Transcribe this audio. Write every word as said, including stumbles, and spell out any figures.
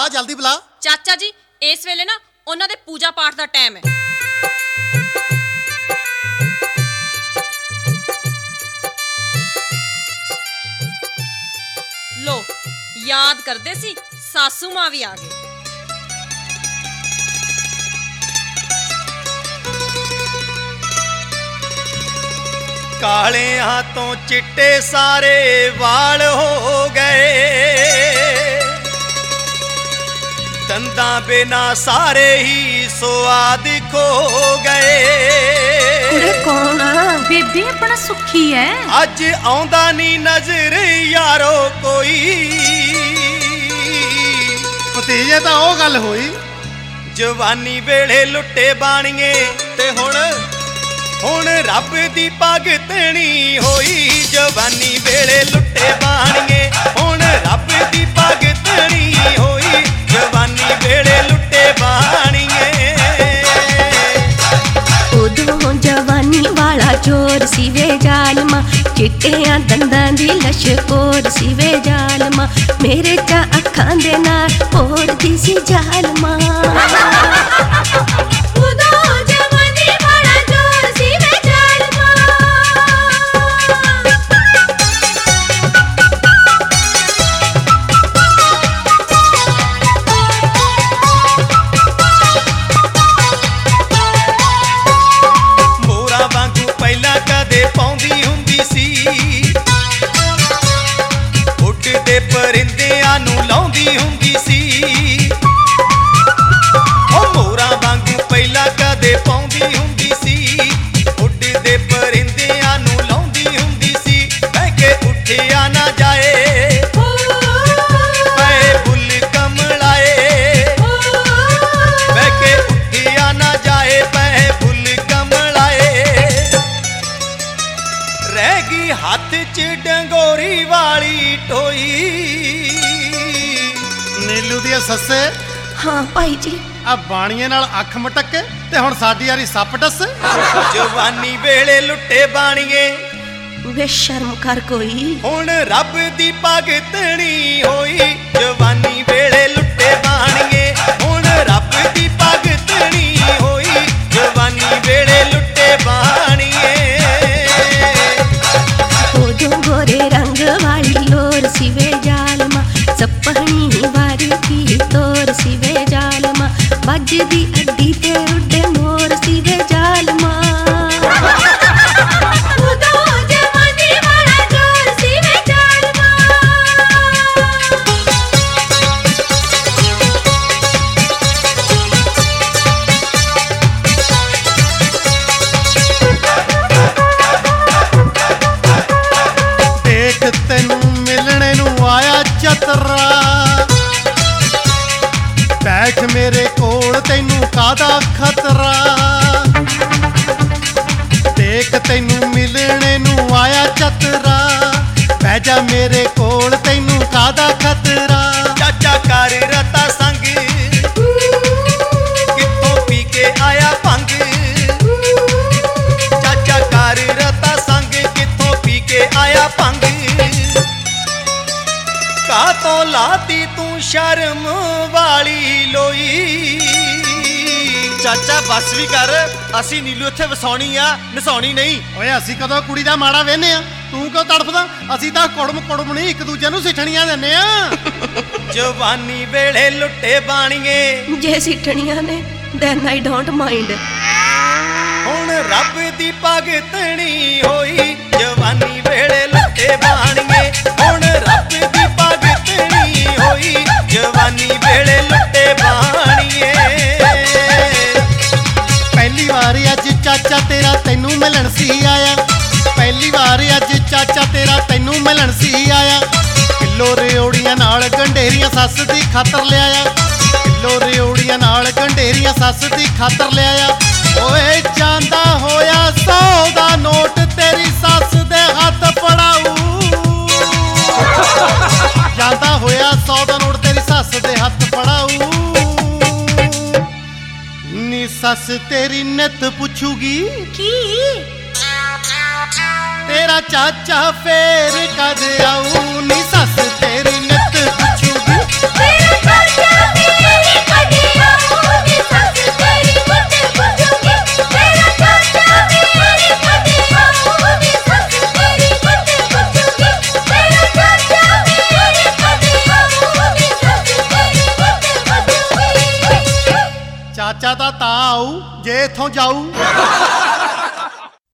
जल्दी बुला। चाचा जी इस वेले ना उन्हां दे पूजा पाठ दा टाइम है। लो याद करदे सी सासू मां भी आ गए। काले हाथों चिट्टे सारे वाल हो गए, दंदा बिना सारे ही स्वाद खो गए। कुड़े कौन बेबे अपना सुखी है, अज आउंदा नी नजर यारो कोई। भतीजे तां ओह गल होई, जवानी वेले लुट्टे बाणीए ते हुण हुण रब दी भगतनी होई। जवानी वेले लुट्टे बाणीए हुण रब दी भगतनी होई। जवानी वेले लुट्टे बाणीए उदों जवानी वाला जोर सी वे जालमा, चिट्टियां दंदां दी लशकोर सी वे जालमा, मेरे चा अखां दे नाल होर दी सी जालमा। परिंदियां नूं लाउंदी हुंदी सी, ओ मोरा वांगू पहिला कदे पाउंदी हुंदी सी। उड़दे परिंदियां नूं लाउंदी हुंदी सी, कह के उठिया ना जाए पए बुल कमलाए। कह के उठिया ना जाए पए बुल कमलाए। रह गई हाथ च डंगोरी वाली टोई। नीलू दी सस्से हाँ भाई जी, आ बाणीए नाल अख मटके ते हुण साडी यारी सप डसे। जवानी वेले लुट्टे बाणीए बेशर्म कर कोई, हुण रब दी भगतनी होई। जवानी वेले लुट्टे बाणीए हुण रब दी भगतनी होई। जवानी वेले लुट्टे बाणीए उदों गोरे रंग वाली लोर सी वे जालमा, सपहनी वारी की तोर सी वे जालमा, बजदी अड्डी ते उड्डे मोर सी वे जालमा। देख तैनू मिलने नू आया चतरा, बैठ मेरे कोल तैनू कादा खतरा। देख तैनू मिलने नू आया चतरा, बैठ जा मेरे कोल तैनू कादा खतरा। चाचा कर रता संग कित्थों पी के आया भंग। चाचा कर रता संग कित्थों पी के आया भंग। कातों लाती तू शर्म वाली लोई। चाचा बस भी कर, असी नीलू इत्थे वसाउणी आ नसाउणी नहीं। ओए असी कदों कुड़ी दा माड़ा वेने आ, तू क्यों तड़फदा? असी तां कुड़म कुड़म नहीं एक दूजे नूं सिठणियां दिंदे आ। जवानी वेले लुट्टे बाणीए जे सिठणियां ने then I don't mind। हुण रब दी भगतनी होई। जवानी वेले लुट्टे बाणीए हुण रब दी भगतनी होई। जवानी वेले लुट्टे बाणीए पहली वार अज चाचा तेरा तैनू मिलन सी आया, पहली वार अज चाचा तेरा तैनू मिलन सी आया। किलो रेओड़ियां नाल गंढेरियां सस दी खातर लिआया, किलो रेओड़ियां नाल गंढेरियां सस दी खातर लिआया। ओए चांदा होया सौ दा नोट तेरी सस दे हथ पड़ाऊ। चांदा होया सौ दा नोट तेरी सस दे हथ पड़ाऊ। नी सस तेरी नित पुछूगी की तेरा चाचा फेर कद आऊ। नी सस तेरी नित पुछूगी तेरा चाचा ਚਾਚਾ ਤਾਂ ਤਾਂ ਆਊ ਜੇ ਇੱਥੋਂ ਜਾਊ